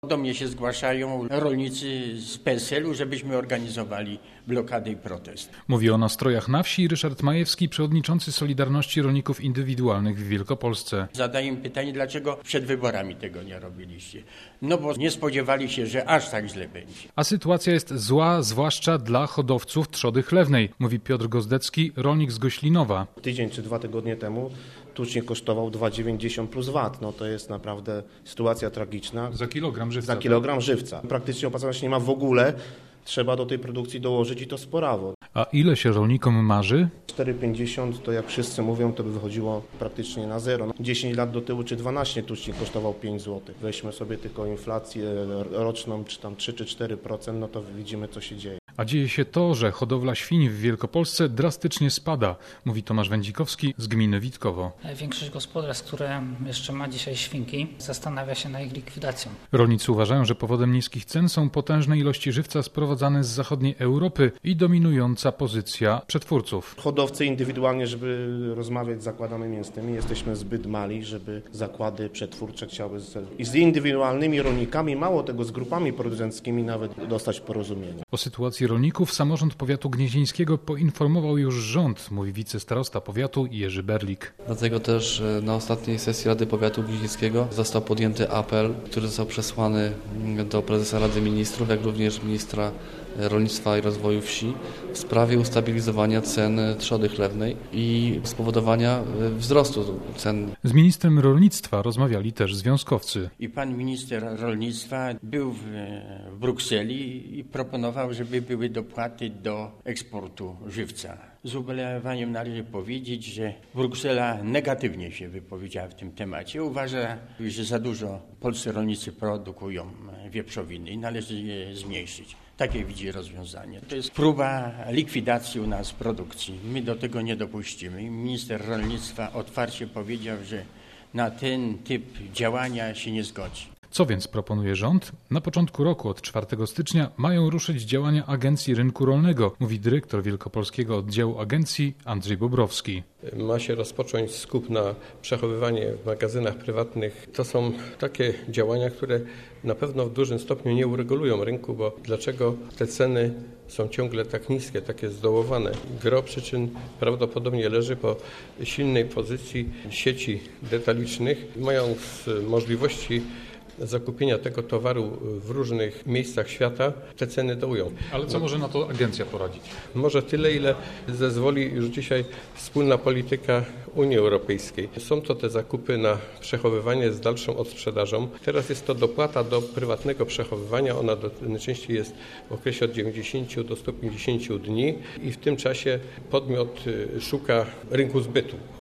Do mnie się zgłaszają rolnicy z PSL-u, żebyśmy organizowali blokadę i protest. Mówi o nastrojach na wsi Ryszard Majewski, przewodniczący Solidarności Rolników Indywidualnych w Wielkopolsce. Zadaję im pytanie, dlaczego przed wyborami tego nie robiliście. No bo nie spodziewali się, że aż tak źle będzie. A sytuacja jest zła, zwłaszcza dla hodowców trzody chlewnej, mówi Piotr Gozdecki, rolnik z Goślinowa. Tydzień czy 2 tygodnie temu tucznik kosztował 2,90 plus VAT. No to jest naprawdę sytuacja tragiczna. Za kilogram żywca. Za kilogram żywca. Praktycznie opacowania się nie ma w ogóle. Trzeba do tej produkcji dołożyć i to sporawo. A ile się rolnikom marzy? 4,50 to jak wszyscy mówią, to by wychodziło praktycznie na zero. 10 lat do tyłu czy 12 tucznik kosztował 5 zł. Weźmy sobie tylko inflację roczną, czy tam 3 czy 4%, no to widzimy, co się dzieje. A dzieje się to, że hodowla świń w Wielkopolsce drastycznie spada, mówi Tomasz Wędzikowski z gminy Witkowo. Większość gospodarstw, które jeszcze ma dzisiaj świnki, zastanawia się nad ich likwidacją. Rolnicy uważają, że powodem niskich cen są potężne ilości żywca sprowadzane z zachodniej Europy i dominująca pozycja przetwórców. Hodowcy indywidualnie, żeby rozmawiać z zakładami mięsnymi, jesteśmy zbyt mali, żeby zakłady przetwórcze chciały i z indywidualnymi rolnikami, mało tego, z grupami producenckimi nawet dostać porozumienie. O sytuacji rolników samorząd powiatu gnieźnieńskiego poinformował już rząd, mówi wicestarosta powiatu Jerzy Berlik. Dlatego też na ostatniej sesji Rady Powiatu Gnieźnieńskiego został podjęty apel, który został przesłany do prezesa Rady Ministrów, jak również ministra rolnictwa i rozwoju wsi w sprawie ustabilizowania cen trzody chlewnej i spowodowania wzrostu cen. Z ministrem rolnictwa rozmawiali też związkowcy. I pan minister rolnictwa był w Brukseli i proponował, żeby były dopłaty do eksportu żywca. Z ubolewaniem należy powiedzieć, że Bruksela negatywnie się wypowiedziała w tym temacie. Uważa, że za dużo polscy rolnicy produkują wieprzowiny i należy je zmniejszyć. Takie widzi rozwiązanie. To jest próba likwidacji u nas produkcji. My do tego nie dopuścimy. Minister rolnictwa otwarcie powiedział, że na ten typ działania się nie zgodzi. Co więc proponuje rząd? Na początku roku, od 4 stycznia, mają ruszyć działania Agencji Rynku Rolnego, mówi dyrektor Wielkopolskiego Oddziału Agencji Andrzej Bobrowski. Ma się rozpocząć skup na przechowywanie w magazynach prywatnych. To są takie działania, które na pewno w dużym stopniu nie uregulują rynku, bo dlaczego te ceny są ciągle tak niskie, takie zdołowane? Gro przyczyn prawdopodobnie leży po silnej pozycji sieci detalicznych. Mając możliwości zakupienia tego towaru w różnych miejscach świata, te ceny dołują. Ale co może na to agencja poradzić? Może tyle, ile zezwoli już dzisiaj wspólna polityka Unii Europejskiej. Są to te zakupy na przechowywanie z dalszą odsprzedażą. Teraz jest to dopłata do prywatnego przechowywania. Ona najczęściej jest w okresie od 90 do 150 dni i w tym czasie podmiot szuka rynku zbytu.